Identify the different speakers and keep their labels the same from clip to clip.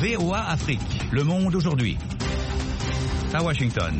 Speaker 1: VOA Afrique. Le monde aujourd'hui. À Washington.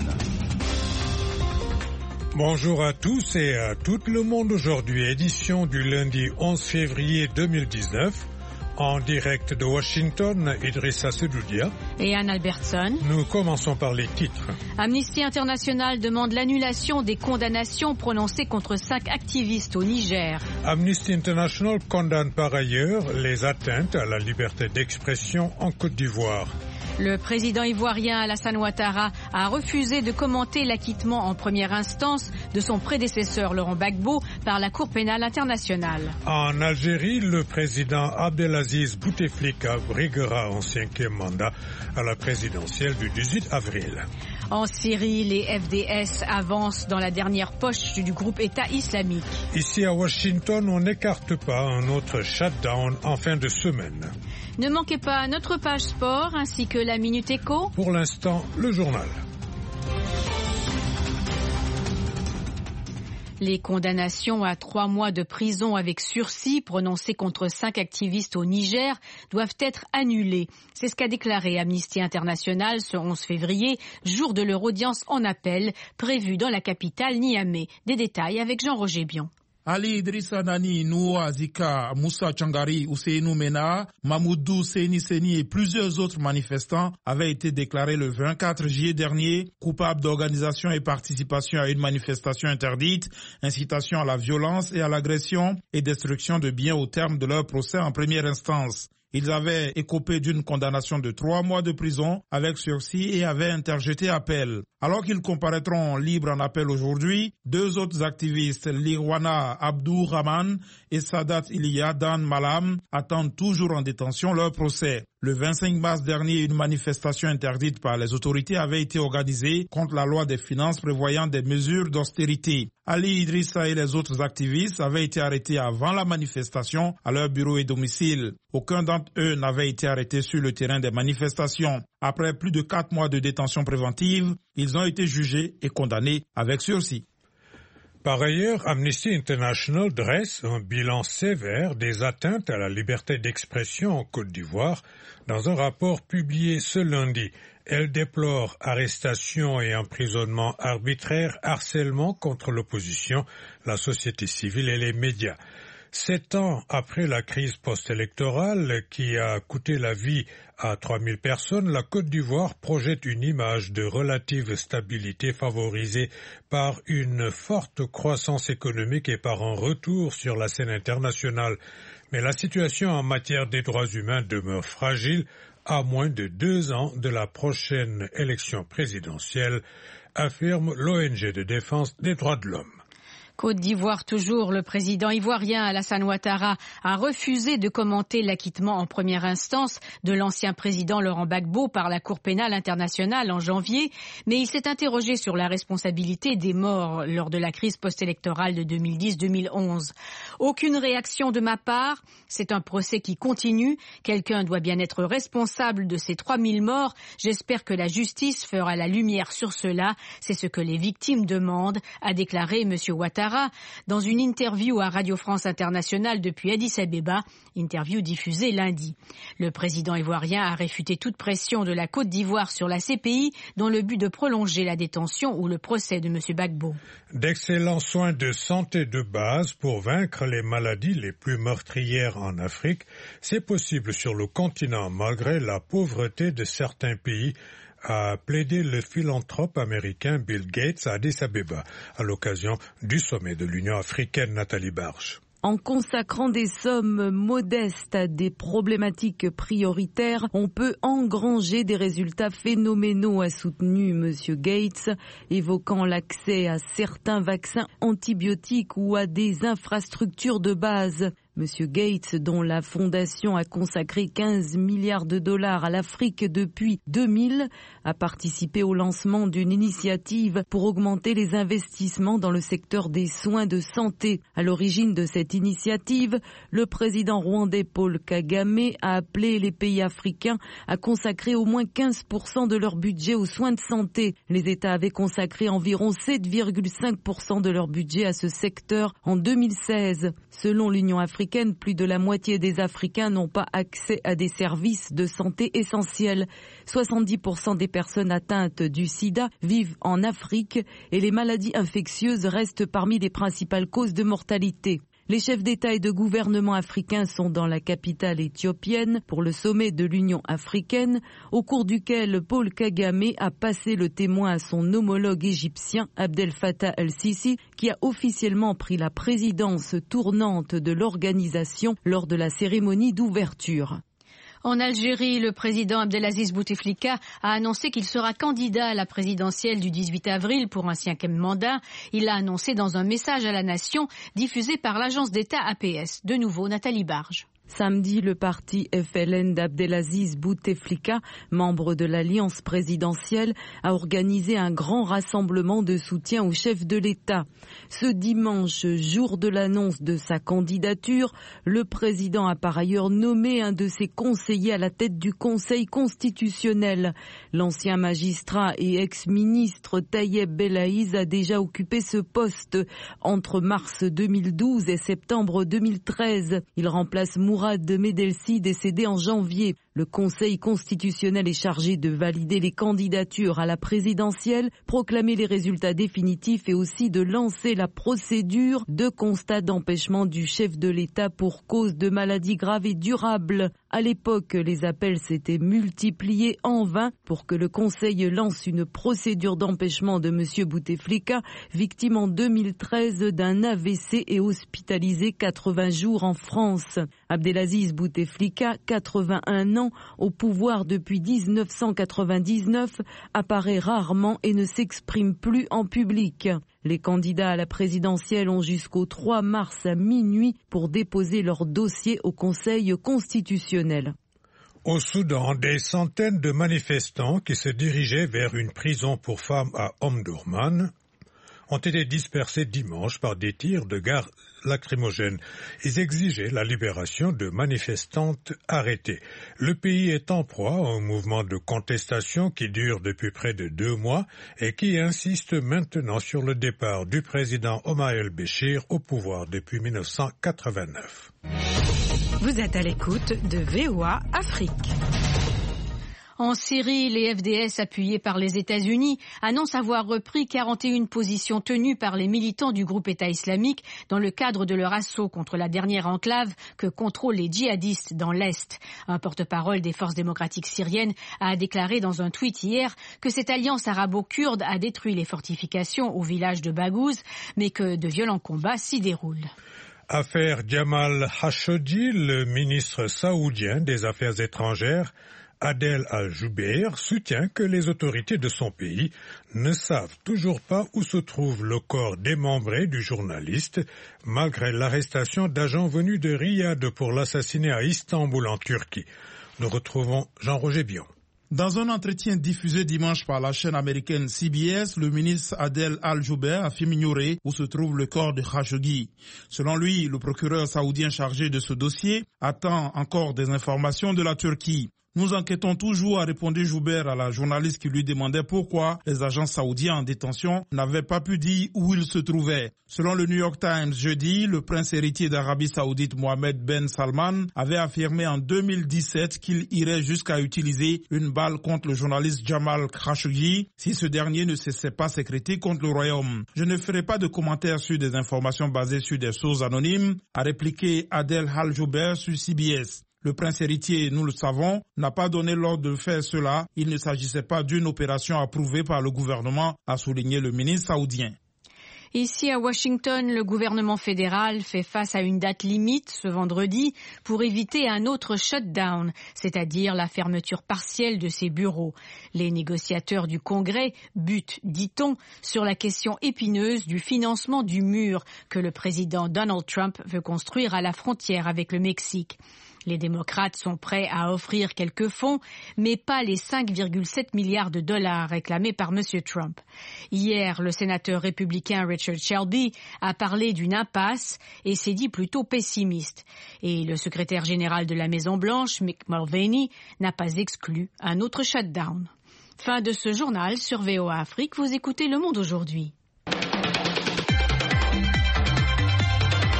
Speaker 2: Bonjour à tous et à tout le monde aujourd'hui. Édition du lundi 11 février 2019. En direct de Washington, Idrissa Sedoudia
Speaker 3: et Anne Albertson.
Speaker 2: Nous commençons par les titres.
Speaker 3: Amnesty International demande l'annulation des condamnations prononcées contre 5 activistes au Niger.
Speaker 2: Amnesty International condamne par ailleurs les atteintes à la liberté d'expression en Côte d'Ivoire.
Speaker 3: Le président ivoirien Alassane Ouattara a refusé de commenter l'acquittement en première instance de son prédécesseur Laurent Gbagbo par la Cour pénale internationale.
Speaker 2: En Algérie, le président Abdelaziz Bouteflika briguera en 5e mandat à la présidentielle du 18 avril.
Speaker 3: En Syrie, les FDS avancent dans la dernière poche du groupe État islamique.
Speaker 2: Ici à Washington, on n'écarte pas un autre shutdown en fin de semaine.
Speaker 3: Ne manquez pas notre page sport ainsi que la Minute Éco.
Speaker 2: Pour l'instant, le journal.
Speaker 3: Les condamnations à 3 mois de prison avec sursis prononcées contre 5 activistes au Niger doivent être annulées. C'est ce qu'a déclaré Amnesty International ce 11 février, jour de leur audience en appel prévue dans la capitale Niamey. Des détails avec Jean-Roger Bion.
Speaker 4: Ali Idrissa Nani, Noua Azika, Moussa Tchangari, Ousseinou Mena, Mamoudou Seni et plusieurs autres manifestants avaient été déclarés le 24 juillet dernier coupables d'organisation et participation à une manifestation interdite, incitation à la violence et à l'agression et destruction de biens au terme de leur procès en première instance. Ils avaient écopé d'une condamnation de 3 mois de prison avec sursis et avaient interjeté appel. Alors qu'ils comparaîtront libres en appel aujourd'hui, 2 autres activistes, Lirwana Abdou Rahman et Sadat Iliya Dan Malam, attendent toujours en détention leur procès. Le 25 mars dernier, une manifestation interdite par les autorités avait été organisée contre la loi des finances prévoyant des mesures d'austérité. Ali Idrissa et les autres activistes avaient été arrêtés avant la manifestation à leur bureau et domicile. Aucun d'entre eux n'avait été arrêté sur le terrain des manifestations. Après plus de 4 mois de détention préventive, ils ont été jugés et condamnés avec sursis.
Speaker 2: Par ailleurs, Amnesty International dresse un bilan sévère des atteintes à la liberté d'expression en Côte d'Ivoire dans un rapport publié ce lundi. Elle déplore arrestations et emprisonnements arbitraires, harcèlement contre l'opposition, la société civile et les médias. 7 ans après la crise post-électorale qui a coûté la vie à 3000 personnes, la Côte d'Ivoire projette une image de relative stabilité favorisée par une forte croissance économique et par un retour sur la scène internationale. Mais la situation en matière des droits humains demeure fragile à moins de 2 ans de la prochaine élection présidentielle, affirme l'ONG de défense des droits de l'homme.
Speaker 3: Côte d'Ivoire toujours, le président ivoirien Alassane Ouattara a refusé de commenter l'acquittement en première instance de l'ancien président Laurent Gbagbo par la Cour pénale internationale en janvier, mais il s'est interrogé sur la responsabilité des morts lors de la crise post-électorale de 2010-2011. Aucune réaction de ma part, c'est un procès qui continue, quelqu'un doit bien être responsable de ces 3000 morts, j'espère que la justice fera la lumière sur cela, c'est ce que les victimes demandent, a déclaré M. Ouattara dans une interview à Radio France Internationale depuis Addis Abeba, interview diffusée lundi. Le président ivoirien a réfuté toute pression de la Côte d'Ivoire sur la CPI dans le but de prolonger la détention ou le procès de M. Gbagbo.
Speaker 2: D'excellents soins de santé de base pour vaincre les maladies les plus meurtrières en Afrique, c'est possible sur le continent malgré la pauvreté de certains pays, a plaidé le philanthrope américain Bill Gates à Addis Abeba à l'occasion du sommet de l'Union africaine. Nathalie Barge.
Speaker 5: En consacrant des sommes modestes à des problématiques prioritaires, on peut engranger des résultats phénoménaux, a soutenu M. Gates, évoquant l'accès à certains vaccins antibiotiques ou à des infrastructures de base. M. Gates, dont la fondation a consacré 15 milliards de dollars à l'Afrique depuis 2000, a participé au lancement d'une initiative pour augmenter les investissements dans le secteur des soins de santé. À l'origine de cette initiative, le président rwandais Paul Kagame a appelé les pays africains à consacrer au moins 15% de leur budget aux soins de santé. Les États avaient consacré environ 7,5% de leur budget à ce secteur en 2016. Selon l'Union africaine, africaine, plus de la moitié des Africains n'ont pas accès à des services de santé essentiels. 70% des personnes atteintes du sida vivent en Afrique et les maladies infectieuses restent parmi les principales causes de mortalité. Les chefs d'État et de gouvernement africains sont dans la capitale éthiopienne pour le sommet de l'Union africaine, au cours duquel Paul Kagame a passé le témoin à son homologue égyptien Abdel Fattah el-Sisi, qui a officiellement pris la présidence tournante de l'organisation lors de la cérémonie d'ouverture.
Speaker 3: En Algérie, le président Abdelaziz Bouteflika a annoncé qu'il sera candidat à la présidentielle du 18 avril pour un 5e mandat. Il l'a annoncé dans un message à la nation diffusé par l'agence d'État APS. De nouveau, Nathalie Barge.
Speaker 5: Samedi, le parti FLN d'Abdelaziz Bouteflika, membre de l'alliance présidentielle, a organisé un grand rassemblement de soutien au chef de l'État. Ce dimanche, jour de l'annonce de sa candidature, le président a par ailleurs nommé un de ses conseillers à la tête du Conseil constitutionnel. L'ancien magistrat et ex-ministre Tayeb Belaïz a déjà occupé ce poste entre mars 2012 et septembre 2013. Il remplace Mourad Medelsi, décédé en janvier. Le Conseil constitutionnel est chargé de valider les candidatures à la présidentielle, proclamer les résultats définitifs et aussi de lancer la procédure de constat d'empêchement du chef de l'État pour cause de maladie grave et durable. À l'époque, les appels s'étaient multipliés en vain pour que le Conseil lance une procédure d'empêchement de M. Bouteflika, victime en 2013 d'un AVC et hospitalisé 80 jours en France. Abdelaziz Bouteflika, 81 ans, au pouvoir depuis 1999, apparaît rarement et ne s'exprime plus en public. Les candidats à la présidentielle ont jusqu'au 3 mars à minuit pour déposer leur dossier au Conseil constitutionnel.
Speaker 2: Au Soudan, des centaines de manifestants qui se dirigeaient vers une prison pour femmes à Omdurman ont été dispersés dimanche par des tirs de gaz lacrymogènes. Ils exigeaient la libération de manifestantes arrêtées. Le pays est en proie à un mouvement de contestation qui dure depuis près de 2 mois et qui insiste maintenant sur le départ du président Omar el-Béchir au pouvoir depuis 1989.
Speaker 3: Vous êtes à l'écoute de VOA Afrique. En Syrie, les FDS appuyés par les États-Unis annoncent avoir repris 41 positions tenues par les militants du groupe État islamique dans le cadre de leur assaut contre la dernière enclave que contrôlent les djihadistes dans l'Est. Un porte-parole des forces démocratiques syriennes a déclaré dans un tweet hier que cette alliance arabo-kurde a détruit les fortifications au village de Baghouz, mais que de violents combats s'y déroulent.
Speaker 2: Affaire Jamal Khashoggi, le ministre saoudien des Affaires étrangères, Adel Al-Jubeir, soutient que les autorités de son pays ne savent toujours pas où se trouve le corps démembré du journaliste, malgré l'arrestation d'agents venus de Riyad pour l'assassiner à Istanbul en Turquie. Nous retrouvons Jean-Roger Bion.
Speaker 4: Dans un entretien diffusé dimanche par la chaîne américaine CBS, le ministre Adel Al-Jubeir affirme ignorer où se trouve le corps de Khashoggi. Selon lui, le procureur saoudien chargé de ce dossier attend encore des informations de la Turquie. Nous enquêtons toujours, a répondu Jubeir à la journaliste qui lui demandait pourquoi les agents saoudiens en détention n'avaient pas pu dire où ils se trouvaient. Selon le New York Times, jeudi, le prince héritier d'Arabie Saoudite Mohammed Ben Salman avait affirmé en 2017 qu'il irait jusqu'à utiliser une balle contre le journaliste Jamal Khashoggi si ce dernier ne cessait pas ses critiques contre le royaume. Je ne ferai pas de commentaires sur des informations basées sur des sources anonymes, a répliqué Adel Al-Jubeir sur CBS. Le prince héritier, nous le savons, n'a pas donné l'ordre de faire cela. Il ne s'agissait pas d'une opération approuvée par le gouvernement, a souligné le ministre saoudien.
Speaker 3: Ici à Washington, le gouvernement fédéral fait face à une date limite ce vendredi pour éviter un autre shutdown, c'est-à-dire la fermeture partielle de ses bureaux. Les négociateurs du Congrès butent, dit-on, sur la question épineuse du financement du mur que le président Donald Trump veut construire à la frontière avec le Mexique. Les démocrates sont prêts à offrir quelques fonds, mais pas les 5,7 milliards de dollars réclamés par M. Trump. Hier, le sénateur républicain Richard Shelby a parlé d'une impasse et s'est dit plutôt pessimiste. Et le secrétaire général de la Maison-Blanche, Mick Mulvaney, n'a pas exclu un autre shutdown. Fin de ce journal sur VOA Afrique. Vous écoutez Le Monde aujourd'hui.
Speaker 2: La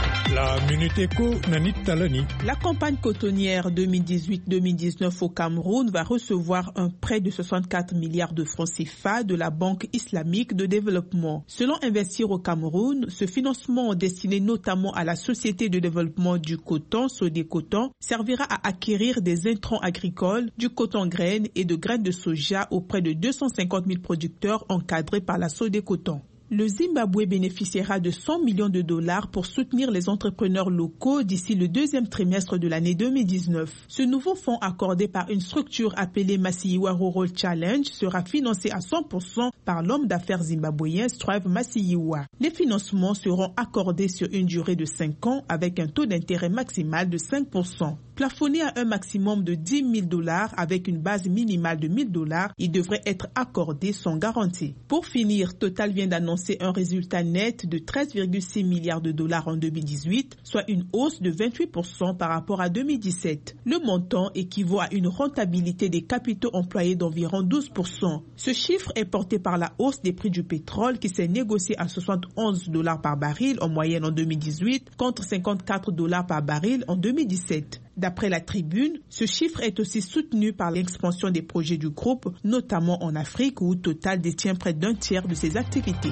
Speaker 2: La Minute Éco, Nanit Talani.
Speaker 6: La campagne cotonnière 2018-2019 au Cameroun va recevoir un prêt de 64 milliards de francs CFA de la Banque islamique de développement. Selon Investir au Cameroun, ce financement destiné notamment à la Société de développement du coton, Sodécoton, servira à acquérir des intrants agricoles, du coton graines et de graines de soja auprès de 250 000 producteurs encadrés par la Sodécoton. Le Zimbabwe bénéficiera de 100 millions de dollars pour soutenir les entrepreneurs locaux d'ici le deuxième trimestre de l'année 2019. Ce nouveau fonds accordé par une structure appelée Masiyiwa Rural Challenge sera financé à 100% par l'homme d'affaires zimbabwéen Strive Masiyiwa. Les financements seront accordés sur une durée de 5 ans avec un taux d'intérêt maximal de 5%. Plafonné à un maximum de 10 000 dollars avec une base minimale de 1 000 dollars, il devrait être accordé sans garantie. Pour finir, Total vient d'annoncer un résultat net de 13,6 milliards de dollars en 2018, soit une hausse de 28% par rapport à 2017. Le montant équivaut à une rentabilité des capitaux employés d'environ 12%. Ce chiffre est porté par la hausse des prix du pétrole qui s'est négocié à 71 dollars par baril en moyenne en 2018 contre 54 dollars par baril en 2017. D'après la Tribune, ce chiffre est aussi soutenu par l'expansion des projets du groupe, notamment en Afrique où Total détient près d'un tiers de ses activités.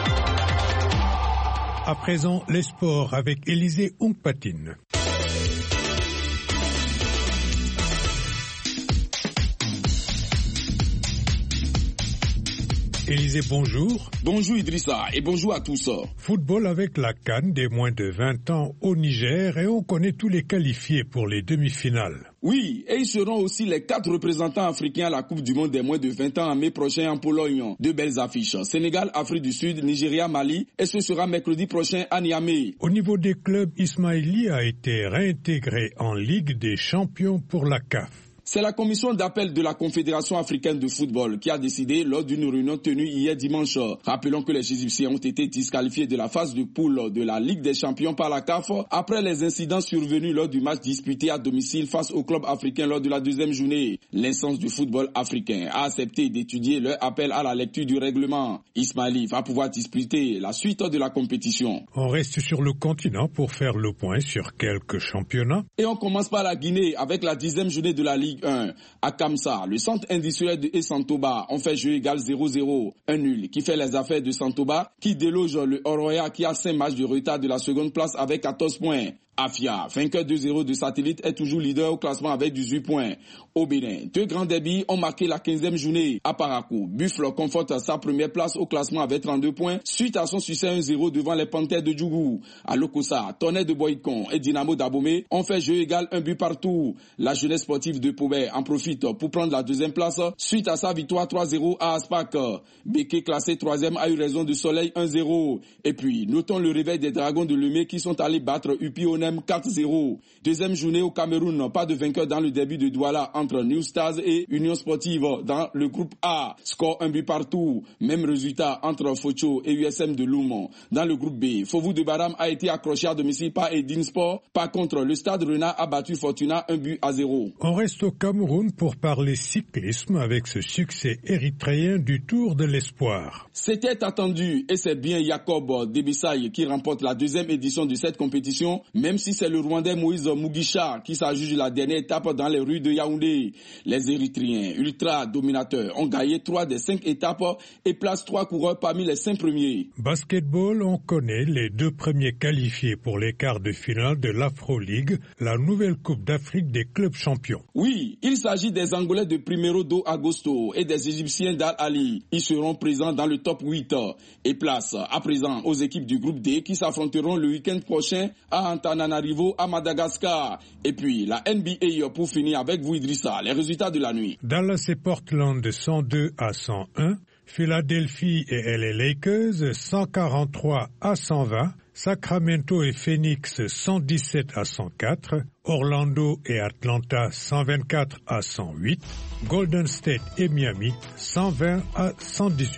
Speaker 2: À présent, les sports avec Élisée Ongpatine. Élisée, bonjour.
Speaker 7: Bonjour Idrissa et bonjour à tous.
Speaker 2: Football avec la CAN des moins de 20 ans au Niger et on connaît tous les qualifiés pour les demi-finales.
Speaker 7: Oui, et ils seront aussi les 4 représentants africains à la Coupe du Monde des moins de 20 ans en mai prochain en Pologne. 2 belles affiches, Sénégal, Afrique du Sud, Nigeria, Mali et ce sera mercredi prochain à Niamey.
Speaker 2: Au niveau des clubs, Ismaili a été réintégré en Ligue des champions pour la CAF.
Speaker 7: C'est la commission d'appel de la Confédération africaine de football qui a décidé lors d'une réunion tenue hier dimanche. Rappelons que les Égyptiens ont été disqualifiés de la phase de poule de la Ligue des champions par la CAF après les incidents survenus lors du match disputé à domicile face au club africain lors de la deuxième journée. L'instance du football africain a accepté d'étudier leur appel à la lecture du règlement. Ismaili va pouvoir disputer la suite de la compétition.
Speaker 2: On reste sur le continent pour faire le point sur quelques championnats.
Speaker 7: Et on commence par la Guinée avec la 10e journée de la Ligue 1. À Kamsa, le centre industriel de Santoba ont fait jeu égal 0-0. Un nul qui fait les affaires de Santoba qui déloge le Oroya qui a 5 matchs de retard de la seconde place avec 14 points. Afia, vainqueur 2-0 de Satellite, est toujours leader au classement avec 18 points. Au Bénin, 2 grands derbys ont marqué la 15e journée. À Parakou, Buffalo conforte sa première place au classement avec 32 points suite à son succès 1-0 devant les Panthères de Djougou. À Lokossa, Tonnerre de Boïkon et Dynamo d'Abomey ont fait jeu égal 1 but partout. La jeunesse sportive de Pobet en profite pour prendre la 2e place suite à sa victoire 3-0 à Aspak. Beke, classé 3e, a eu raison de Soleil 1-0. Et puis, notons le réveil des Dragons de Lemay qui sont allés battre Upionem 4-0. Deuxième journée au Cameroun, pas de vainqueur dans le début de Douala entre New Stars et Union Sportive dans le groupe A. Score 1 but partout. Même résultat entre Focho et USM de Loumont. Dans le groupe B, Fovu de Baram a été accroché à domicile par Edin Sport. Par contre, le Stade Rennais a battu Fortuna 1-0.
Speaker 2: On reste au Cameroun pour parler cyclisme avec ce succès érythréen du Tour de l'Espoir.
Speaker 7: C'était attendu et c'est bien Jacob Debissaï qui remporte la 2e édition de cette compétition, même si c'est le Rwandais Moïse Mugisha qui s'ajuge la dernière étape dans les rues de Yaoundé. Les Érythréens ultra dominateurs ont gagné 3 des 5 étapes et placent 3 coureurs parmi les 5 premiers.
Speaker 2: Basketball, on connaît les 2 premiers qualifiés pour les quarts de finale de l'Afro League, la nouvelle Coupe d'Afrique des clubs champions.
Speaker 7: Oui, il s'agit des Angolais de Primeiro do Agosto et des Égyptiens d'Al Ali. Ils seront présents dans le top 8 et place à présent aux équipes du groupe D qui s'affronteront le week-end prochain à Antananarivo à Madagascar. Et puis la NBA pour finir avec vous Idrissa, les résultats de la nuit.
Speaker 2: Dallas et Portland 102-101, Philadelphie et LA Lakers 143-120, Sacramento et Phoenix 117-104, Orlando et Atlanta 124-108, Golden State et Miami 120-118.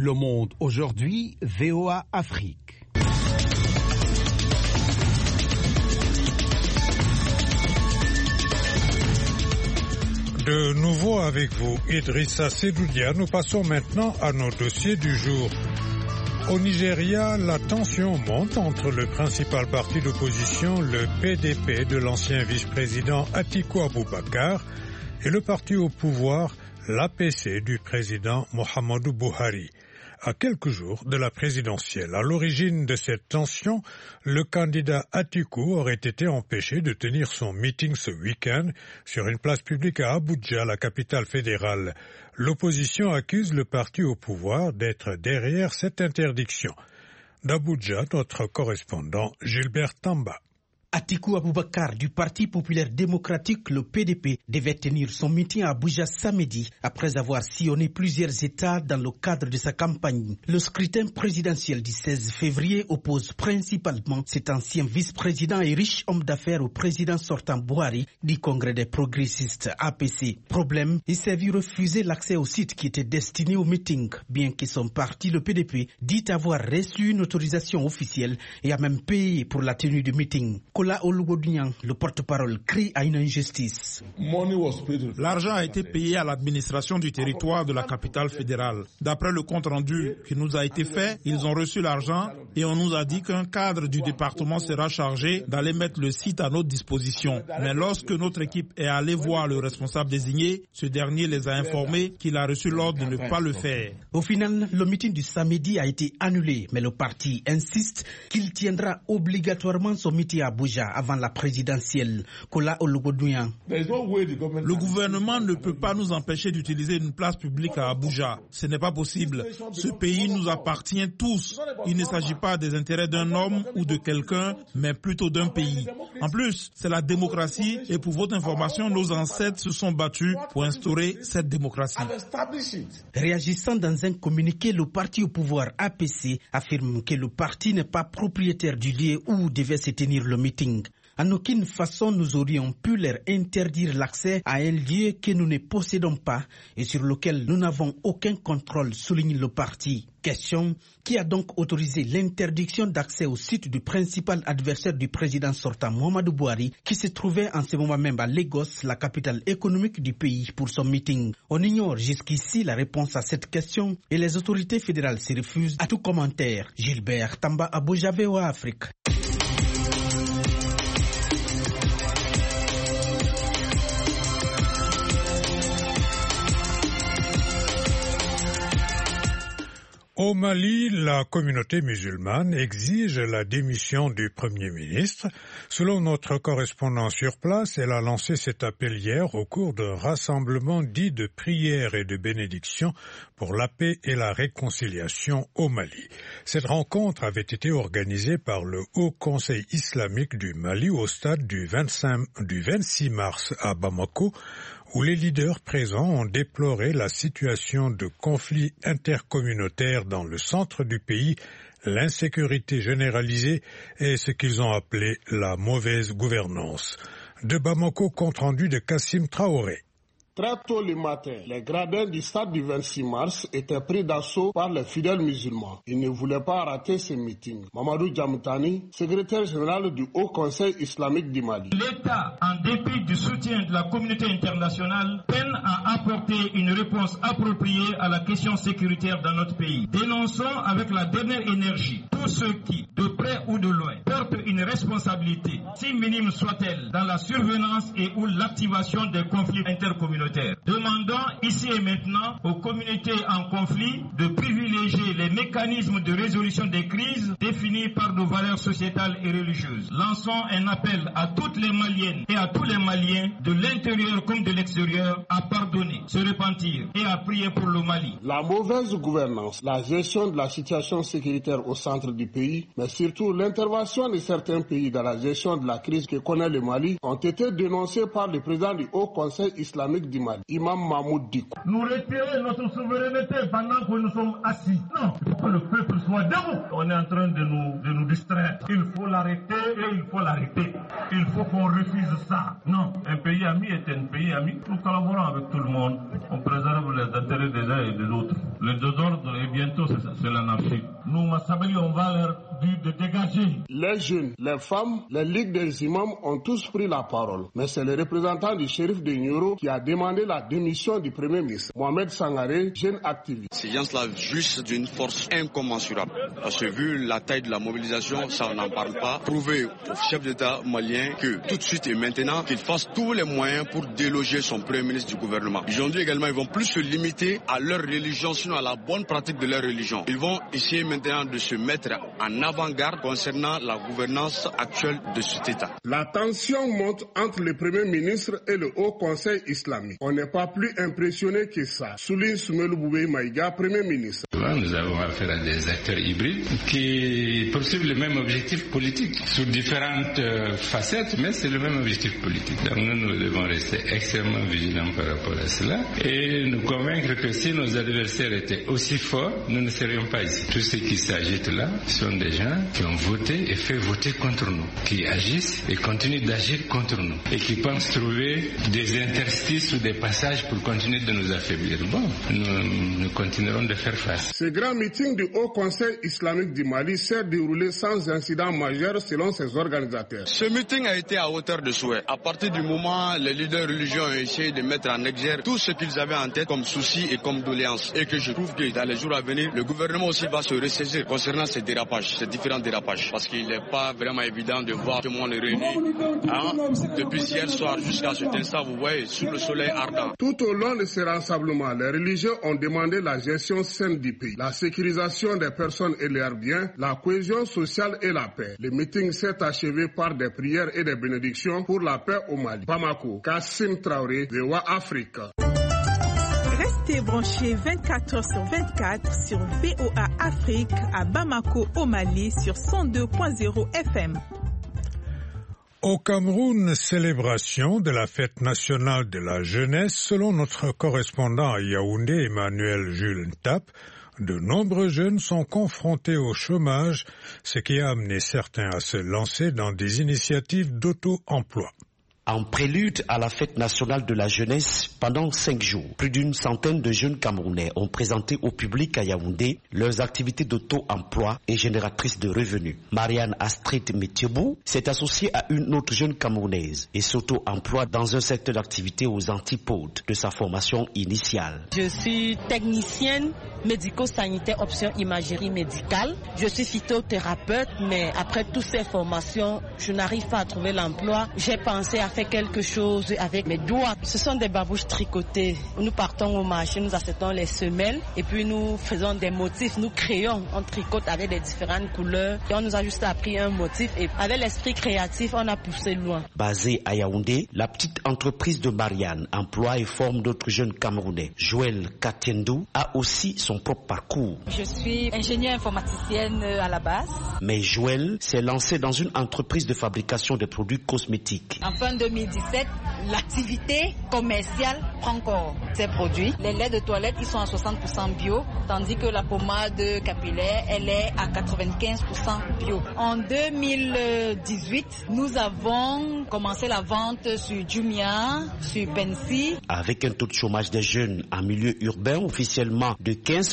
Speaker 8: Le Monde aujourd'hui, VOA Afrique.
Speaker 2: De nouveau avec vous, Idrissa Sedoudia. Nous passons maintenant à nos dossiers du jour. Au Nigeria, la tension monte entre le principal parti d'opposition, le PDP, de l'ancien vice-président Atiku Abubakar, et le parti au pouvoir, l'APC, du président Muhammadu Buhari. À quelques jours de la présidentielle. À l'origine de cette tension, le candidat Atiku aurait été empêché de tenir son meeting ce week-end sur une place publique à Abuja, la capitale fédérale. L'opposition accuse le parti au pouvoir d'être derrière cette interdiction. D'Abuja, notre correspondant Gilbert Tamba.
Speaker 9: Atiku Abubakar du Parti populaire démocratique, le PDP, devait tenir son meeting à Abuja samedi après avoir sillonné plusieurs États dans le cadre de sa campagne. Le scrutin présidentiel du 16 février oppose principalement cet ancien vice-président et riche homme d'affaires au président sortant Buhari du Congrès des progressistes APC. Problème, il s'est vu refuser l'accès au site qui était destiné au meeting, bien que son parti, le PDP, dit avoir reçu une autorisation officielle et a même payé pour la tenue du meeting. Kola Olugodunyan, le porte-parole, crie à une injustice.
Speaker 4: L'argent a été payé à l'administration du territoire de la capitale fédérale. D'après le compte-rendu qui nous a été fait, ils ont reçu l'argent et on nous a dit qu'un cadre du département sera chargé d'aller mettre le site à notre disposition. Mais lorsque notre équipe est allée voir le responsable désigné, ce dernier les a informés qu'il a reçu l'ordre de ne pas le faire.
Speaker 9: Au final, le meeting du samedi a été annulé, mais le parti insiste qu'il tiendra obligatoirement son meeting à Abuja avant la présidentielle. Kola Olugodunyan.
Speaker 4: Le gouvernement ne peut pas nous empêcher d'utiliser une place publique à Abuja. Ce n'est pas possible. Ce pays nous appartient tous. Il ne s'agit pas des intérêts d'un homme ou de quelqu'un, mais plutôt d'un pays. En plus, c'est la démocratie et pour votre information, nos ancêtres se sont battus pour instaurer cette démocratie.
Speaker 9: Réagissant dans un communiqué, le parti au pouvoir APC affirme que le parti n'est pas propriétaire du lieu où devait se tenir le meeting. En aucune façon nous aurions pu leur interdire l'accès à un lieu que nous ne possédons pas et sur lequel nous n'avons aucun contrôle, souligne le parti. Question qui a donc autorisé l'interdiction d'accès au site du principal adversaire du président sortant Muhammadu Buhari qui se trouvait en ce moment même à Lagos, la capitale économique du pays, pour son meeting. On ignore jusqu'ici la réponse à cette question et les autorités fédérales se refusent à tout commentaire. Gilbert Tamba, Abuja, VOA Afrique.
Speaker 2: Au Mali, la communauté musulmane exige la démission du Premier ministre. Selon notre correspondant sur place, elle a lancé cet appel hier au cours d'un rassemblement dit de prière et de bénédiction pour la paix et la réconciliation au Mali. Cette rencontre avait été organisée par le Haut Conseil islamique du Mali au stade du 26 mars à Bamako, où les leaders présents ont déploré la situation de conflit intercommunautaire dans le centre du pays, l'insécurité généralisée et ce qu'ils ont appelé la mauvaise gouvernance. De Bamako, compte rendu de Kassim Traoré.
Speaker 10: Très tôt le matin, les gradins du stade du 26 mars étaient pris d'assaut par les fidèles musulmans. Ils ne voulaient pas rater ce meeting. Mamadou Djamoutani, secrétaire général du Haut Conseil islamique du Mali.
Speaker 11: L'État, en dépit du soutien de la communauté internationale, peine à apporter une réponse appropriée à la question sécuritaire dans notre pays. Dénonçons avec la dernière énergie tous ceux qui, de près ou de loin, portent une responsabilité, si minime soit-elle, dans la survenance et ou l'activation des conflits intercommunautaires. Demandons ici et maintenant aux communautés en conflit de privilégier les mécanismes de résolution des crises définis par nos valeurs sociétales et religieuses. Lançons un appel à toutes les Maliennes et à tous les Maliens de l'intérieur comme de l'extérieur à pardonner, se repentir et à prier pour le Mali.
Speaker 10: La mauvaise gouvernance, la gestion de la situation sécuritaire au centre du pays, mais surtout l'intervention de certains pays dans la gestion de la crise que connaît le Mali ont été dénoncés par le président du Haut Conseil islamique du Mali, Imam Mahmoud Dicko.
Speaker 11: Nous retirer notre souveraineté pendant que nous sommes assis. Non, il faut que le peuple soit debout. On est en train de nous distraire. Il faut l'arrêter et il faut l'arrêter. Il faut qu'on refuse ça. Non, un pays ami est un pays ami. Nous collaborons avec tout le monde. On préserve les intérêts des uns et des autres. Le désordre et bientôt c'est l'anarchie. Nous, Massabeli, on va leur dire de dégager.
Speaker 10: Les jeunes, les femmes, les ligues des imams ont tous pris la parole. Mais c'est le représentant du shérif de Nioro qui a demandé la démission du Premier ministre. Mohamed Sangaré, jeune activiste.
Speaker 12: Ces gens-là jouissent d'une force incommensurable. Parce que vu la taille de la mobilisation, ça on n'en parle pas. Prouver au chef d'État malien que tout de suite et maintenant, qu'il fasse tous les moyens pour déloger son Premier ministre du gouvernement. Aujourd'hui également, ils vont plus se limiter à leur religion, sinon à la bonne pratique de leur religion. Ils vont essayer maintenant de se mettre en avant-garde concernant la gouvernance actuelle de cet État.
Speaker 10: La tension monte entre le Premier ministre et le Haut Conseil islamique. On n'est pas plus impressionné que ça, souligne Soumelou Boubé Maïga, Premier ministre.
Speaker 13: Nous avons affaire à des acteurs hybrides qui poursuivent le même objectif politique sous différentes facettes, mais c'est le même objectif politique. Donc nous devons rester extrêmement vigilants par rapport à cela et nous convaincre que si nos adversaires étaient aussi forts, nous ne serions pas ici. Tous ceux qui s'agitent là sont des gens qui ont voté et fait voter contre nous, qui agissent et continuent d'agir contre nous et qui pensent trouver des interstices ou des passages pour continuer de nous affaiblir. Bon, nous continuerons de faire face.
Speaker 10: Ce grand meeting du Haut Conseil islamique du Mali s'est déroulé sans incident majeur selon ses organisateurs.
Speaker 12: Ce meeting a été à hauteur de souhait. À partir du moment où les leaders religieux ont essayé de mettre en exergue tout ce qu'ils avaient en tête comme soucis et comme doléances. Et que je trouve que dans les jours à venir, le gouvernement aussi va se ressaisir concernant ces dérapages, ces différents dérapages. Parce qu'il n'est pas vraiment évident de voir tout le monde réuni. Depuis hier soir jusqu'à cet instant, vous voyez, sous le soleil ardent.
Speaker 10: Tout au long de ces rassemblements, les religieux ont demandé la gestion saine du pays, la sécurisation des personnes et leurs biens, la cohésion sociale et la paix. Le meeting s'est achevé par des prières et des bénédictions pour la paix au Mali. Bamako, Kassim Traoré, VOA Afrique.
Speaker 6: Restez branchés 24h/24 sur VOA Afrique à Bamako au Mali sur 102.0 FM.
Speaker 2: Au Cameroun, célébration de la fête nationale de la jeunesse, selon notre correspondant à Yaoundé, Emmanuel Jules Ntap. De nombreux jeunes sont confrontés au chômage, ce qui a amené certains à se lancer dans des initiatives d'auto-emploi.
Speaker 14: En prélude à la fête nationale de la jeunesse, pendant 5 jours, plus d'une centaine de jeunes Camerounais ont présenté au public à Yaoundé leurs activités d'auto-emploi et génératrices de revenus. Marianne Astrid Metiebou s'est associée à une autre jeune Camerounaise et s'auto-emploie dans un secteur d'activité aux antipodes de sa formation initiale.
Speaker 15: Je suis technicienne médico-sanitaire option imagerie médicale. Je suis phytothérapeute, mais après toutes ces formations, je n'arrive pas à trouver l'emploi. J'ai pensé à faire quelque chose avec mes doigts. Ce sont des babouches tricotées. Nous partons au marché, nous achetons les semelles et puis nous faisons des motifs. Nous créons, on tricote avec des différentes couleurs. Et on nous a juste appris un motif et avec l'esprit créatif, on a poussé loin.
Speaker 14: Basée à Yaoundé, la petite entreprise de Marianne emploie et forme d'autres jeunes Camerounais. Joël Katiendou a aussi son propre parcours.
Speaker 16: Je suis ingénieure informaticienne à la base.
Speaker 14: Mais Joël s'est lancée dans une entreprise de fabrication de produits cosmétiques.
Speaker 16: En fin 2017, l'activité commerciale prend corps. Ces produits, les laits de toilette, ils sont à 60% bio, tandis que la pommade capillaire, elle est à 95% bio. En 2018, nous avons commencé la vente sur Jumia, sur Pensy.
Speaker 14: Avec un taux de chômage des jeunes en milieu urbain officiellement de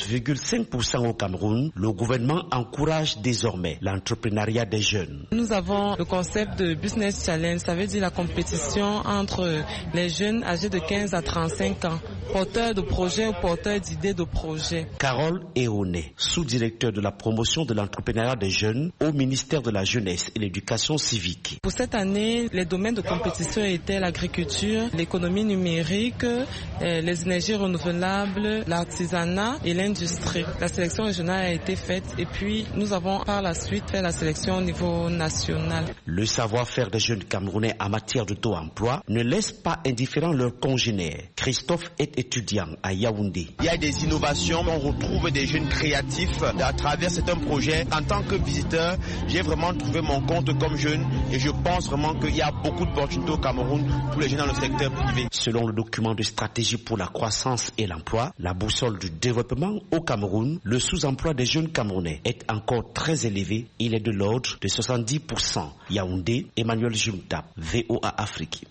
Speaker 14: 15,5% au Cameroun, le gouvernement encourage désormais l'entrepreneuriat des jeunes.
Speaker 17: Nous avons le concept de Business Challenge, ça veut dire la compétition entre les jeunes âgés de 15 à 35 ans, porteurs de projets ou porteurs d'idées de projets.
Speaker 14: Carole Eoné, sous-directeur de la promotion de l'entrepreneuriat des jeunes au ministère de la Jeunesse et l'Éducation civique.
Speaker 17: Pour cette année, les domaines de compétition étaient l'agriculture, l'économie numérique, les énergies renouvelables, l'artisanat et l'industrie. La sélection régionale a été faite et puis nous avons par la suite fait la sélection au niveau national.
Speaker 14: Le savoir-faire des jeunes Camerounais en matière d'auto-emploi ne laisse pas indifférent leurs congénères. Christophe est est étudiant à Yaoundé.
Speaker 18: Il y a des innovations, on retrouve des jeunes créatifs à travers certains projets. En tant que visiteur, j'ai vraiment trouvé mon compte comme jeune et je pense vraiment qu'il y a beaucoup d'opportunités au Cameroun pour les jeunes dans le secteur privé.
Speaker 14: Selon le document de stratégie pour la croissance et l'emploi, la boussole du développement au Cameroun, le sous-emploi des jeunes Camerounais est encore très élevé. Il est de l'ordre de 70%. Yaoundé, Emmanuel Junta, VOA Afrique.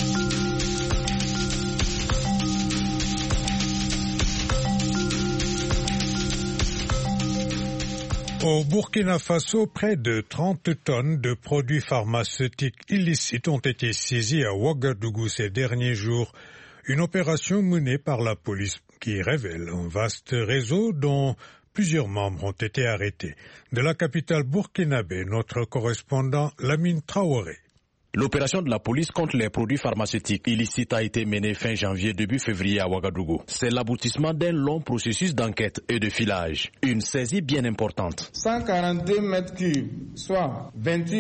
Speaker 2: Au Burkina Faso, près de 30 tonnes de produits pharmaceutiques illicites ont été saisies à Ouagadougou ces derniers jours. Une opération menée par la police qui révèle un vaste réseau dont plusieurs membres ont été arrêtés. De la capitale burkinabé, notre correspondant Lamine Traoré.
Speaker 19: L'opération de la police contre les produits pharmaceutiques illicites a été menée fin janvier, début février à Ouagadougou. C'est l'aboutissement d'un long processus d'enquête et de filage. Une saisie bien importante.
Speaker 20: 142 mètres cubes, soit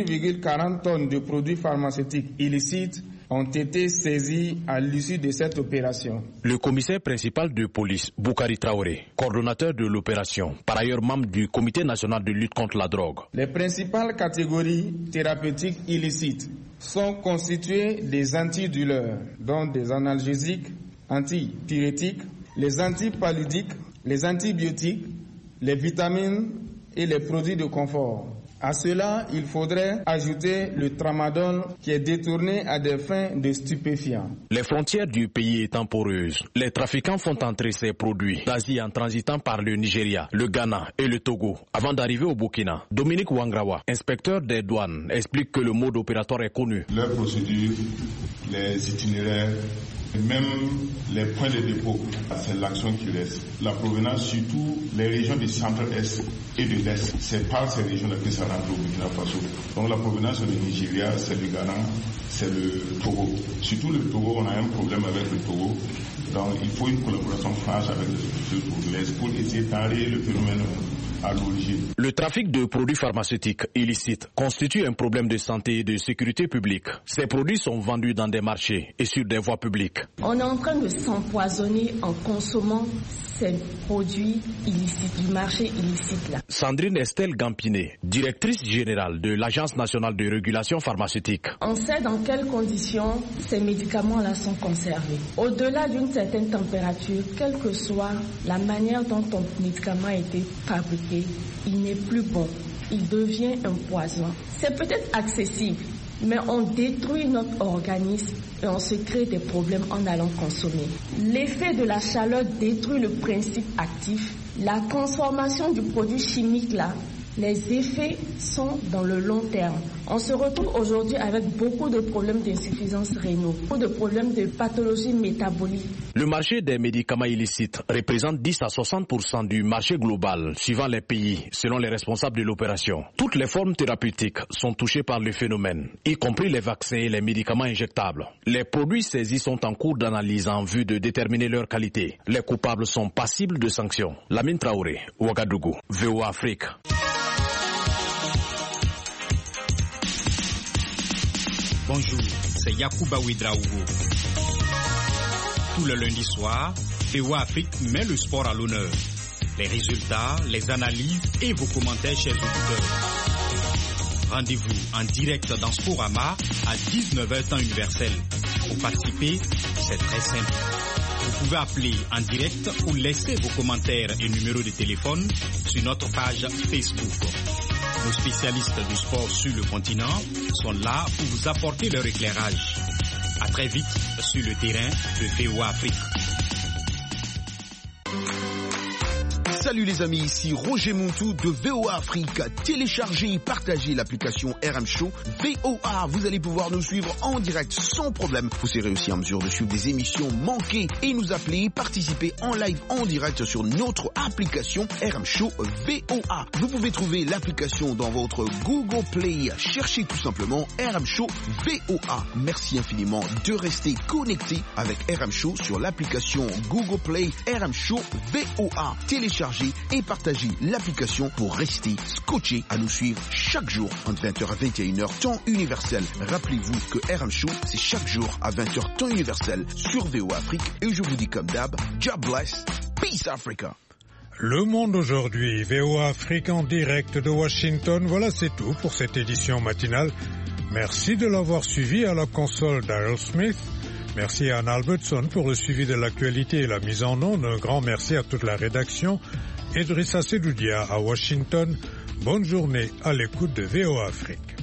Speaker 20: 28,40 tonnes de produits pharmaceutiques illicites ont été saisis à l'issue de cette opération.
Speaker 19: Le commissaire principal de police, Boukari Traoré, coordonnateur de l'opération, par ailleurs membre du Comité national de lutte contre la drogue.
Speaker 20: Les principales catégories thérapeutiques illicites sont constituées des antidouleurs, dont des analgésiques, antipyrétiques, les antipaludiques, les antibiotiques, les vitamines et les produits de confort. À cela, il faudrait ajouter le tramadol qui est détourné à des fins de stupéfiants.
Speaker 19: Les frontières du pays étant poreuses, les trafiquants font entrer ces produits d'Asie en transitant par le Nigeria, le Ghana et le Togo avant d'arriver au Burkina. Dominique Wangrawa, inspecteur des douanes, explique que le mode opératoire est connu.
Speaker 21: Leurs procédures, les itinéraires, même les points de dépôt, c'est l'action qui reste. La provenance, surtout les régions du centre-est et de l'est, c'est par ces régions-là que ça rentre au Burkina Faso. Donc la provenance c'est le Nigeria, c'est le Ghana, c'est le Togo. Surtout le Togo, on a un problème avec le Togo. Donc il faut une collaboration franche avec les autorités togolaises pour essayer d'arrêter le phénomène à l'origine.
Speaker 19: Le trafic de produits pharmaceutiques illicites constitue un problème de santé et de sécurité publique. Ces produits sont vendus dans des marchés et sur des voies publiques.
Speaker 22: On est en train de s'empoisonner en consommant ces produits illicites, du marché illicite là.
Speaker 19: Sandrine Estelle Gampinet, directrice générale de l'Agence nationale de régulation pharmaceutique.
Speaker 22: On sait dans quelles conditions ces médicaments-là sont conservés. Au-delà d'une certaine température, quelle que soit la manière dont ton médicament a été fabriqué, il n'est plus bon. Il devient un poison. C'est peut-être accessible, mais on détruit notre organisme et on se crée des problèmes en allant consommer. L'effet de la chaleur détruit le principe actif. La transformation du produit chimique là, les effets sont dans le long terme. On se retrouve aujourd'hui avec beaucoup de problèmes d'insuffisance rénale, beaucoup de problèmes de pathologies métaboliques.
Speaker 19: Le marché des médicaments illicites représente 10 à 60% du marché global, suivant les pays, selon les responsables de l'opération. Toutes les formes thérapeutiques sont touchées par le phénomène, y compris les vaccins et les médicaments injectables. Les produits saisis sont en cours d'analyse en vue de déterminer leur qualité. Les coupables sont passibles de sanctions. Lamine Traoré, Ouagadougou, VOA Afrique.
Speaker 23: Bonjour, c'est Yacouba Ouedraogo. Tout le lundi soir, VOA Afrique met le sport à l'honneur. Les résultats, les analyses et vos commentaires, chers auditeurs. Rendez-vous en direct dans Sporama à 19h temps universel. Pour participer, c'est très simple. Vous pouvez appeler en direct ou laisser vos commentaires et numéros de téléphone sur notre page Facebook. Nos spécialistes du sport sur le continent sont là pour vous apporter leur éclairage. À très vite sur le terrain de VOA Afrique.
Speaker 24: Salut les amis, ici Roger Montou de VOA Afrique. Téléchargez et partagez l'application RM Show VOA. Vous allez pouvoir nous suivre en direct sans problème. Vous serez aussi en mesure de suivre des émissions manquées et nous appeler, participer en live en direct sur notre application RM Show VOA. Vous pouvez trouver l'application dans votre Google Play. Cherchez tout simplement RM Show VOA. Merci infiniment de rester connecté avec RM Show sur l'application Google Play RM Show VOA. Téléchargez télécharger et partager l'application pour rester scotché à nous suivre chaque jour entre 20h à 21h temps universel. Rappelez-vous que RM Show, c'est chaque jour à 20h temps universel sur VOA Afrique. Et je vous dis comme d'hab, God bless, peace Africa.
Speaker 2: Le Monde aujourd'hui, VOA Afrique en direct de Washington. Voilà, c'est tout pour cette édition matinale. Merci de l'avoir suivi à la console Daryl Smith. Merci à Anne Albertson pour le suivi de l'actualité et la mise en onde. Un grand merci à toute la rédaction. Idrissa Sedoudia à Washington. Bonne journée à l'écoute de VOA Afrique.